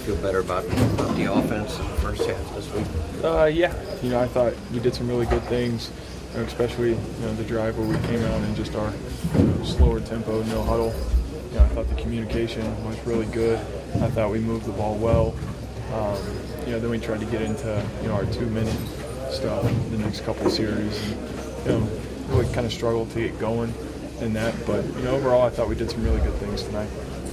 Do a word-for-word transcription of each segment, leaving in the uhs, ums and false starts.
feel better about, about the offense in the first half this week? Uh, yeah. You know, I thought we did some really good things, you know, especially you know the drive where we came out in just our you know, slower tempo, no huddle. You know, I thought the communication was really good. I thought we moved the ball well. Um, you know, then we tried to get into you know our two-minute stuff the next couple of series. And, you know, really kind of struggled to get going in that, but you know, overall, I thought we did some really good things tonight.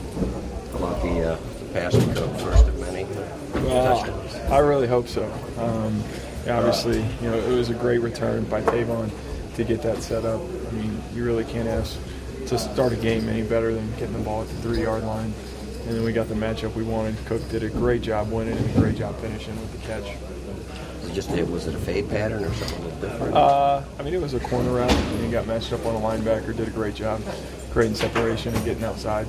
About the uh, passing code, first of many Uh, touchdowns. I really hope so. Um, yeah, obviously, you know, it was a great return by Tavon to get that set up. I mean, you really can't ask to start a game any better than getting the ball at the three-yard line. And then we got the matchup we wanted. Cook did a great job winning and a great job finishing with the catch. Was it just was it a fade pattern or something a little different? Uh, I mean, it was a corner route, and he got matched up on a linebacker. Did a great job creating separation and getting outside.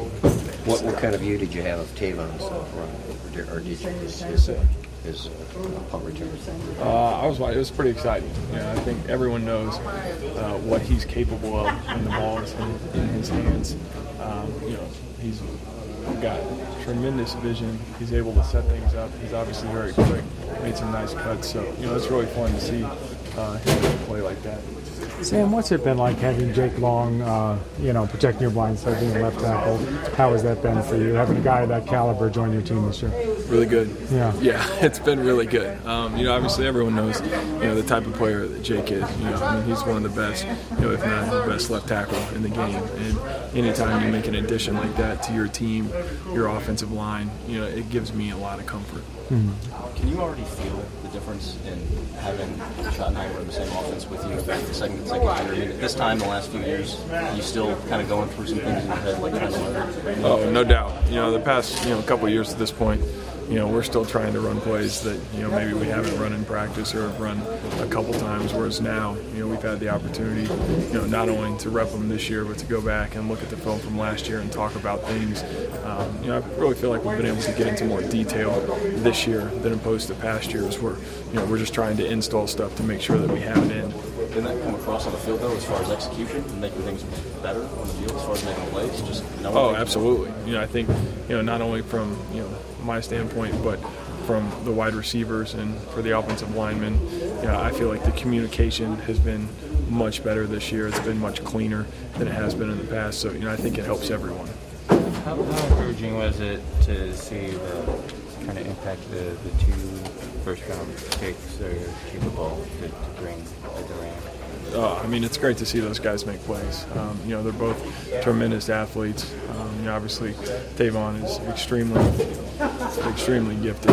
What what kind of view did you have of Tavon's uh, run, or did, or did you his his, uh, his uh, punt return? Uh, I was it was pretty exciting. You know, I think everyone knows uh, what he's capable of when the ball is in, in his hands. Um, you know, he's got tremendous vision. He's able to set things up. He's obviously very quick. Made some nice cuts. So you know, it's really fun to see uh, him play like that. Sam, what's it been like having Jake Long, uh, you know, protecting your blind side, being left tackle? How has that been for you, having a guy of that caliber join your team this year? Really good. Yeah. Yeah, it's been really good. Um, you know, obviously everyone knows, you know, the type of player that Jake is. You know, I mean, he's one of the best, you know, if not the best left tackle in the game. And anytime you make an addition like that to your team, your offensive line, you know, it gives me a lot of comfort. Mm-hmm. Can you already feel the difference in having Schottenheimer in the same offense with you the second consecutive year? I mean, at this time, the last few years, are you still kind of going through some things in your head, like trying to learn? Oh, no doubt. You know, the past, you know, couple of years to this point, you know, we're still trying to run plays that, you know, maybe we haven't run in practice or have run a couple times, whereas now, you know, we've had the opportunity, you know, not only to rep them this year, but to go back and look at the film from last year and talk about things. Um, you know, I really feel like we've been able to get into more detail this year than opposed to past years where, you know, we're just trying to install stuff to make sure that we have it in. Did that come across on the field, though, as far as execution and making things better on the field as far as making plays? Just knowing oh, absolutely. You know, I think, you know, not only from, you know, my standpoint, but from the wide receivers and for the offensive linemen, you know, I feel like the communication has been much better this year. It's been much cleaner than it has been in the past. So, you know, I think it helps everyone. How, how encouraging was it to see the kind of impact the, the two first-round picks are capable to, to bring at the Rams? Uh, I mean, it's great to see those guys make plays. Um, you know, they're both tremendous athletes. Um, you know, obviously, Tavon is extremely, extremely gifted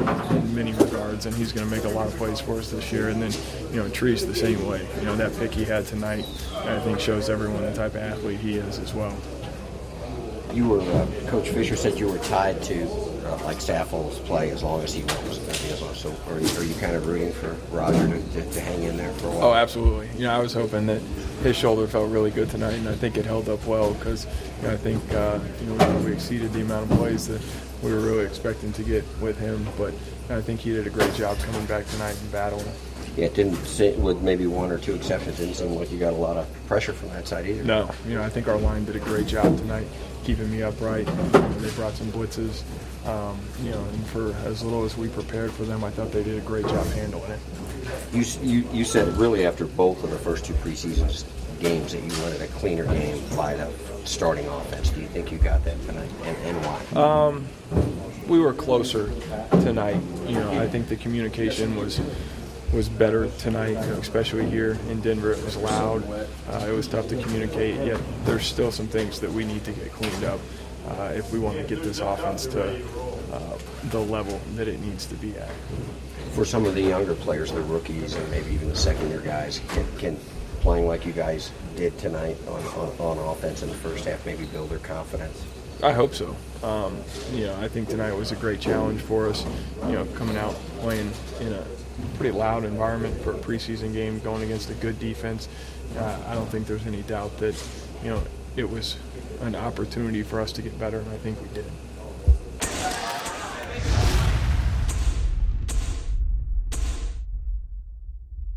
in many regards, and he's going to make a lot of plays for us this year. And then, you know, Treese the same way. You know, that pick he had tonight, I think, shows everyone the type of athlete he is as well. You were uh, Coach Fisher said you were tied to uh, like Saffold's play as long as he was. So, are you, are you kind of rooting for Roger to, to, to hang in there for a while? Oh, absolutely. You know, I was hoping that his shoulder felt really good tonight, and I think it held up well because you know, I think uh, you know we exceeded the amount of plays that we were really expecting to get with him. But I think he did a great job coming back tonight and battling. Yeah, it didn't seem, with maybe one or two exceptions, it didn't seem like you got a lot of pressure from that side either. No, you know, I think our line did a great job tonight, keeping me upright. You know, they brought some blitzes, um, you know, and for as little as we prepared for them, I thought they did a great job handling it. You you, you said really after both of the first two preseason games that you wanted a cleaner game by the starting offense. Do you think you got that tonight, and, and why? Um, we were closer tonight. You know, I think the communication was. was better tonight, you know, especially here in Denver. It was loud. Uh, it was tough to communicate, yet there's still some things that we need to get cleaned up uh, if we want to get this offense to uh, the level that it needs to be at. For some of the younger players, the rookies, and maybe even the second-year guys, can, can playing like you guys did tonight on, on, on offense in the first half maybe build their confidence? I hope so. Um, you know, I think tonight was a great challenge for us, you know, coming out playing in a pretty loud environment for a preseason game, going against a good defense. Uh, I don't think there's any doubt that, you know, it was an opportunity for us to get better, and I think we did.